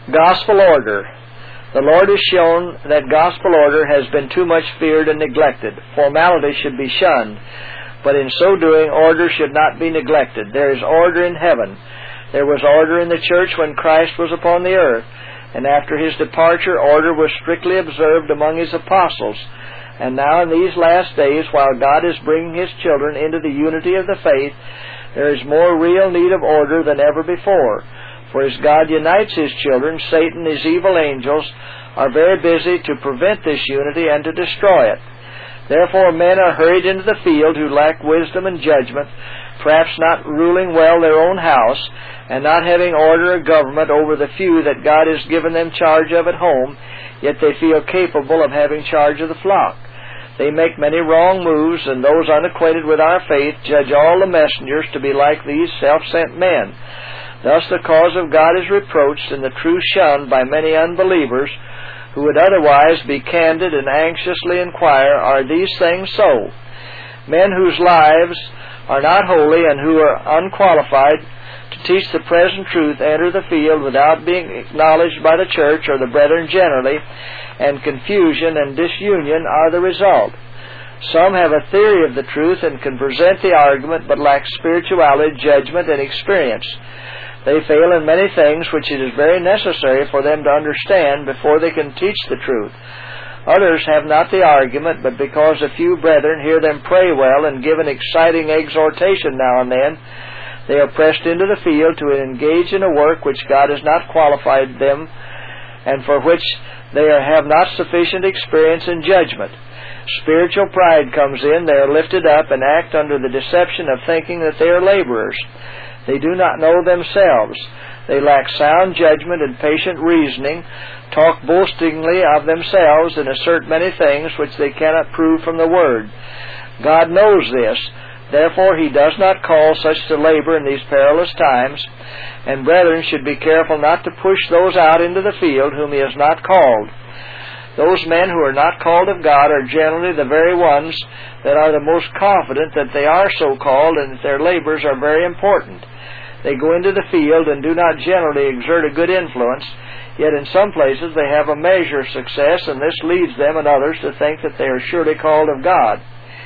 Gospel order. The Lord has shown that gospel order has been too much feared and neglected. Formality should be shunned, but in so doing, order should not be neglected. There is order in heaven. There was order in the church when Christ was upon the earth, and after His departure, order was strictly observed among His apostles. And now in these last days, while God is bringing His children into the unity of the faith, there is more real need of order than ever before. For as God unites His children, Satan and his evil angels are very busy to prevent this unity and to destroy it. Therefore men are hurried into the field who lack wisdom and judgment, perhaps not ruling well their own house, and not having order or government over the few that God has given them charge of at home, yet they feel capable of having charge of the flock. They make many wrong moves, and those unacquainted with our faith judge all the messengers to be like these self-sent men. Thus the cause of God is reproached and the truth shunned by many unbelievers who would otherwise be candid and anxiously inquire, are these things so? Men whose lives are not holy and who are unqualified to teach the present truth enter the field without being acknowledged by the church or the brethren generally, and confusion and disunion are the result. Some have a theory of the truth and can present the argument, but lack spirituality, judgment, and experience. They fail in many things which it is very necessary for them to understand before they can teach the truth. Others have not the argument, but because a few brethren hear them pray well and give an exciting exhortation now and then, they are pressed into the field to engage in a work which God has not qualified them, and for which they have not sufficient experience and judgment. Spiritual pride comes in. They are lifted up and act under the deception of thinking that they are laborers. They do not know themselves. They lack sound judgment and patient reasoning, talk boastingly of themselves, and assert many things which they cannot prove from the Word. God knows this. Therefore He does not call such to labor in these perilous times, and brethren should be careful not to push those out into the field whom He has not called. Those men who are not called of God are generally the very ones that are the most confident that they are so called and that their labors are very important. They go into the field and do not generally exert a good influence, yet in some places they have a measure of success, and this leads them and others to think that they are surely called of God.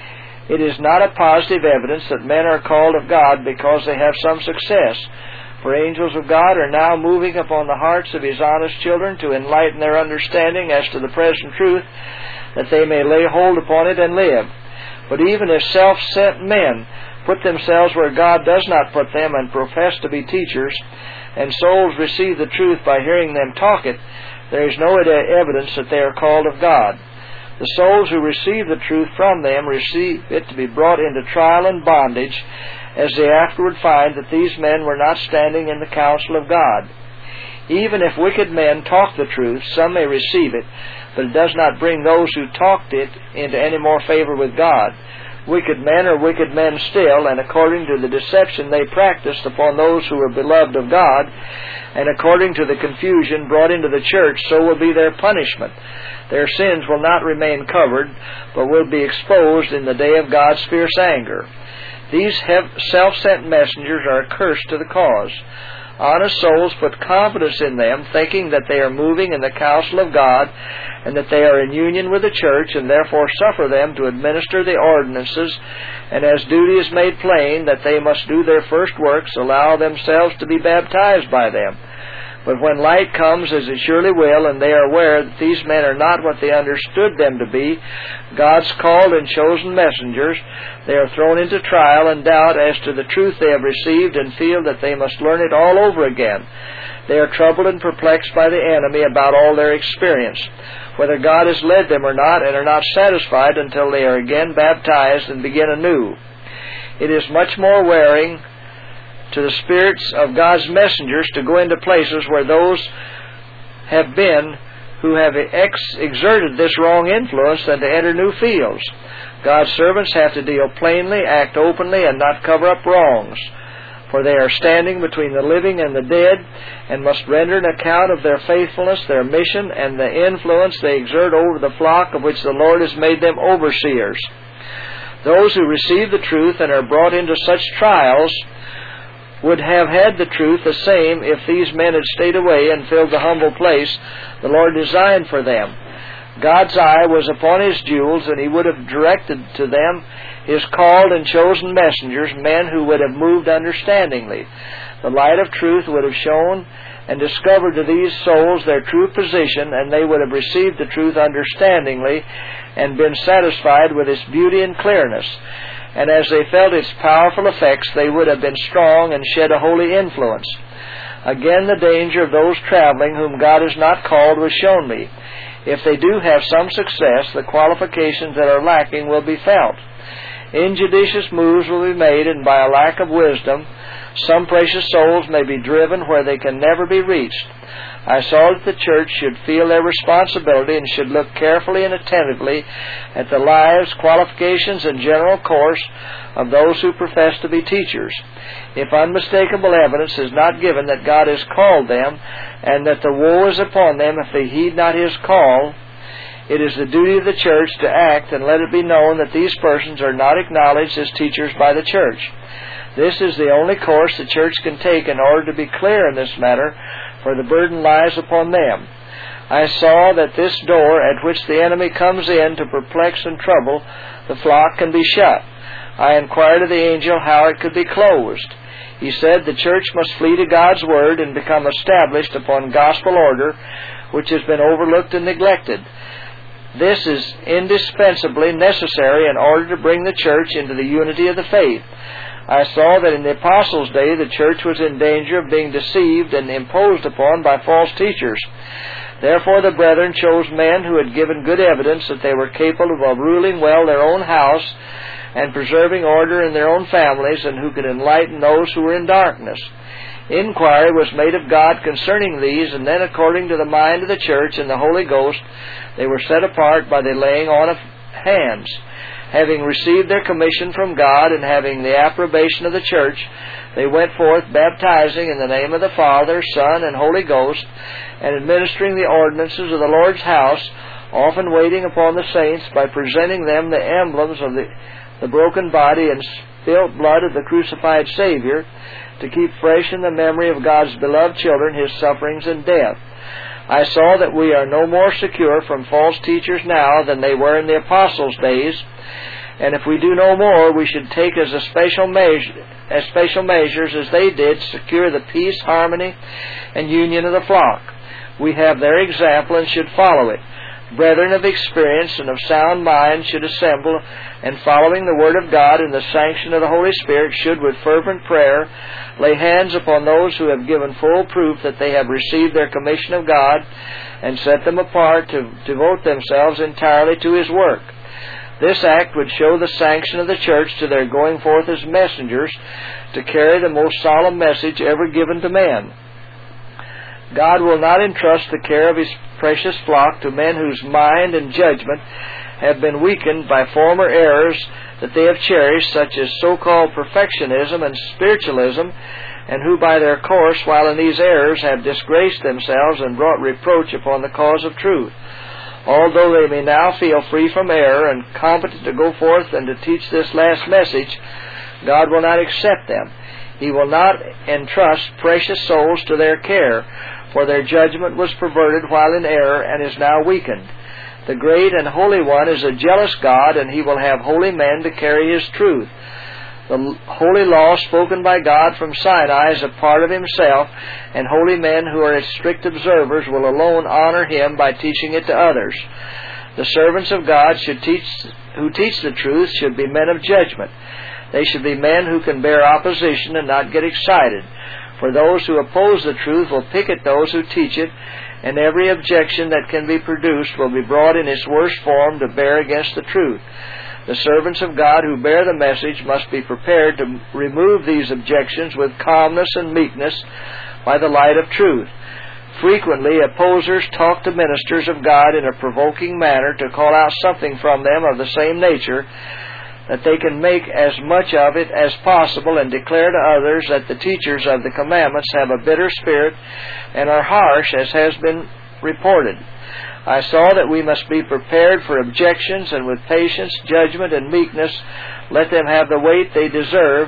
It is not a positive evidence that men are called of God because they have some success, for angels of God are now moving upon the hearts of His honest children to enlighten their understanding as to the present truth, that they may lay hold upon it and live. But even if self-sent men put themselves where God does not put them and profess to be teachers, and souls receive the truth by hearing them talk it, there is no evidence that they are called of God. The souls who receive the truth from them receive it to be brought into trial and bondage, as they afterward find that these men were not standing in the counsel of God. Even if wicked men talk the truth, some may receive it, but it does not bring those who talked it into any more favor with God. Wicked men are wicked men still, and according to the deception they practiced upon those who were beloved of God, and according to the confusion brought into the church, so will be their punishment. Their sins will not remain covered, but will be exposed in the day of God's fierce anger. These self-sent messengers are accursed to the cause. Honest souls put confidence in them, thinking that they are moving in the counsel of God, and that they are in union with the church, and therefore suffer them to administer the ordinances, and as duty is made plain that they must do their first works, allow themselves to be baptized by them. But when light comes, as it surely will, and they are aware that these men are not what they understood them to be, God's called and chosen messengers, they are thrown into trial and doubt as to the truth they have received, and feel that they must learn it all over again. They are troubled and perplexed by the enemy about all their experience, whether God has led them or not, and are not satisfied until they are again baptized and begin anew. It is much more wearing to the spirits of God's messengers to go into places where those have been who have exerted this wrong influence than to enter new fields. God's servants have to deal plainly, act openly, and not cover up wrongs, for they are standing between the living and the dead, and must render an account of their faithfulness, their mission, and the influence they exert over the flock of which the Lord has made them overseers. Those who receive the truth and are brought into such trials would have had the truth the same if these men had stayed away and filled the humble place the Lord designed for them. God's eye was upon His jewels, and He would have directed to them His called and chosen messengers, men who would have moved understandingly. The light of truth would have shone and discovered to these souls their true position, and they would have received the truth understandingly and been satisfied with its beauty and clearness. And as they felt its powerful effects, they would have been strong and shed a holy influence. Again, the danger of those traveling whom God has not called was shown me. If they do have some success, the qualifications that are lacking will be felt. Injudicious moves will be made, and by a lack of wisdom, some precious souls may be driven where they can never be reached. I saw that the church should feel their responsibility and should look carefully and attentively at the lives, qualifications, and general course of those who profess to be teachers. If unmistakable evidence is not given that God has called them, and that the woe is upon them if they heed not His call, it is the duty of the church to act and let it be known that these persons are not acknowledged as teachers by the church. This is the only course the church can take in order to be clear in this matter, for the burden lies upon them. I saw that this door at which the enemy comes in to perplex and trouble the flock can be shut. I inquired of the angel how it could be closed. He said the church must flee to God's Word and become established upon gospel order, which has been overlooked and neglected. This is indispensably necessary in order to bring the church into the unity of the faith. I saw that in the Apostles' day the church was in danger of being deceived and imposed upon by false teachers. Therefore the brethren chose men who had given good evidence that they were capable of ruling well their own house and preserving order in their own families, and who could enlighten those who were in darkness. Inquiry was made of God concerning these, and then according to the mind of the church and the Holy Ghost they were set apart by the laying on of hands. Having received their commission from God and having the approbation of the church, they went forth baptizing in the name of the Father, Son, and Holy Ghost, and administering the ordinances of the Lord's house, often waiting upon the saints by presenting them the emblems of the broken body and spilt blood of the crucified Savior, to keep fresh in the memory of God's beloved children His sufferings and death. I saw that we are no more secure from false teachers now than they were in the Apostles' days, and if we do no more, we should take as special measures as they did, secure the peace, harmony, and union of the flock. We have their example and should follow it. Brethren of experience and of sound mind should assemble, and following the Word of God and the sanction of the Holy Spirit should, with fervent prayer, lay hands upon those who have given full proof that they have received their commission of God, and set them apart to devote themselves entirely to His work. This act would show the sanction of the church to their going forth as messengers to carry the most solemn message ever given to man. God will not entrust the care of His precious flock to men whose mind and judgment have been weakened by former errors that they have cherished, such as so-called perfectionism and spiritualism, and who by their course, while in these errors, have disgraced themselves and brought reproach upon the cause of truth. Although they may now feel free from error and competent to go forth and to teach this last message, God will not accept them. He will not entrust precious souls to their care, for their judgment was perverted while in error and is now weakened. The great and holy one is a jealous God, and He will have holy men to carry His truth. The holy law spoken by God from Sinai is a part of Himself, and holy men who are its strict observers will alone honor Him by teaching it to others. The servants of God who teach the truth should be men of judgment. They should be men who can bear opposition and not get excited, for those who oppose the truth will picket those who teach it, and every objection that can be produced will be brought in its worst form to bear against the truth. The servants of God who bear the message must be prepared to remove these objections with calmness and meekness by the light of truth. Frequently, opposers talk to ministers of God in a provoking manner to call out something from them of the same nature, that they can make as much of it as possible and declare to others that the teachers of the commandments have a bitter spirit and are harsh, as has been reported. I saw that we must be prepared for objections, and with patience, judgment, and meekness let them have the weight they deserve,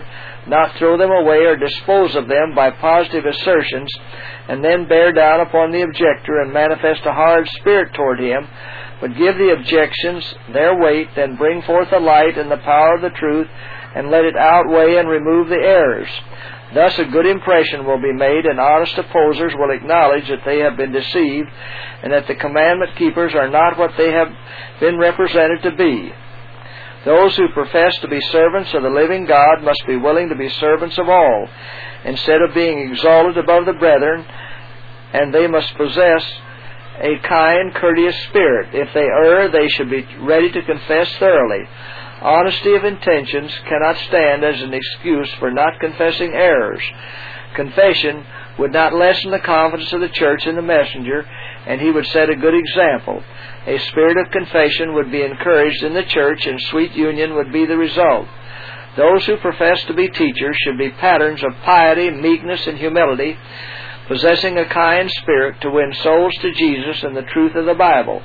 not throw them away or dispose of them by positive assertions, and then bear down upon the objector and manifest a hard spirit toward him, but give the objections their weight, then bring forth the light and the power of the truth, and let it outweigh and remove the errors. Thus a good impression will be made, and honest opposers will acknowledge that they have been deceived, and that the commandment keepers are not what they have been represented to be. Those who profess to be servants of the living God must be willing to be servants of all, instead of being exalted above the brethren, and they must possess a kind, courteous spirit. If they err, they should be ready to confess thoroughly. Honesty of intentions cannot stand as an excuse for not confessing errors. Confession would not lessen the confidence of the church in the messenger, and he would set a good example. A spirit of confession would be encouraged in the church, and sweet union would be the result. Those who profess to be teachers should be patterns of piety, meekness, and humility, possessing a kind spirit to win souls to Jesus and the truth of the Bible.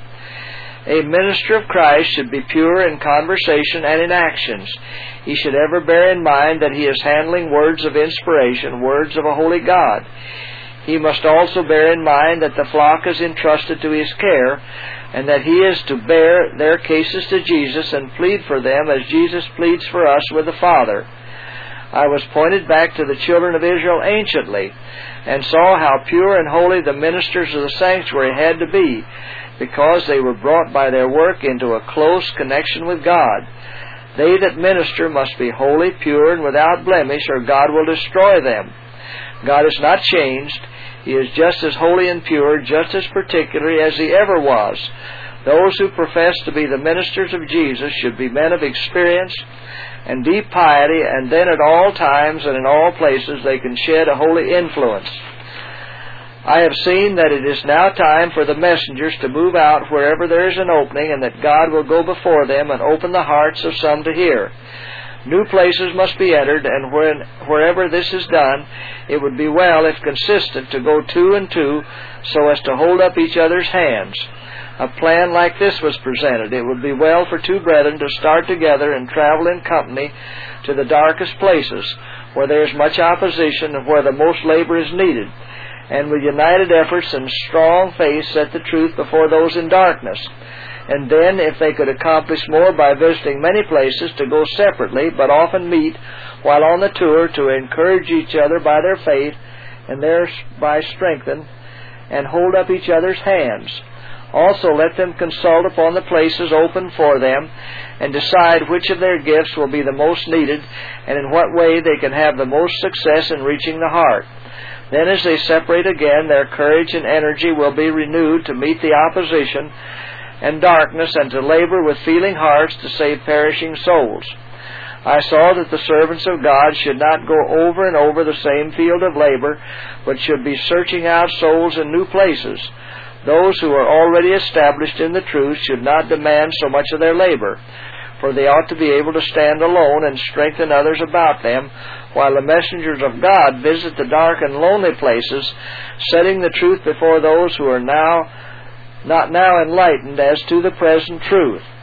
A minister of Christ should be pure in conversation and in actions. He should ever bear in mind that he is handling words of inspiration, words of a holy God. He must also bear in mind that the flock is entrusted to his care, and that he is to bear their cases to Jesus and plead for them as Jesus pleads for us with the Father. I was pointed back to the children of Israel anciently, and saw how pure and holy the ministers of the sanctuary had to be, because they were brought by their work into a close connection with God. They that minister must be holy, pure, and without blemish, or God will destroy them. God is not changed. He is just as holy and pure, just as particular as he ever was. Those who profess to be the ministers of Jesus should be men of experience and deep piety, and then at all times and in all places they can shed a holy influence. I have seen that it is now time for the messengers to move out wherever there is an opening, and that God will go before them and open the hearts of some to hear. New places must be entered, and wherever this is done, it would be well, if consistent, to go 2 and 2, so as to hold up each other's hands. A plan like this was presented. It would be well for 2 brethren to start together and travel in company to the darkest places, where there is much opposition and where the most labor is needed, and with united efforts and strong faith set the truth before those in darkness. And then, if they could accomplish more by visiting many places, to go separately, but often meet while on the tour, to encourage each other by their faith, and thereby strengthen and hold up each other's hands. Also let them consult upon the places open for them, and decide which of their gifts will be the most needed, and in what way they can have the most success in reaching the heart. Then as they separate again, their courage and energy will be renewed to meet the opposition and darkness, and to labor with feeling hearts to save perishing souls. I saw that the servants of God should not go over and over the same field of labor, but should be searching out souls in new places. Those who are already established in the truth should not demand so much of their labor, for they ought to be able to stand alone and strengthen others about them, while the messengers of God visit the dark and lonely places, setting the truth before those who are not now enlightened as to the present truth.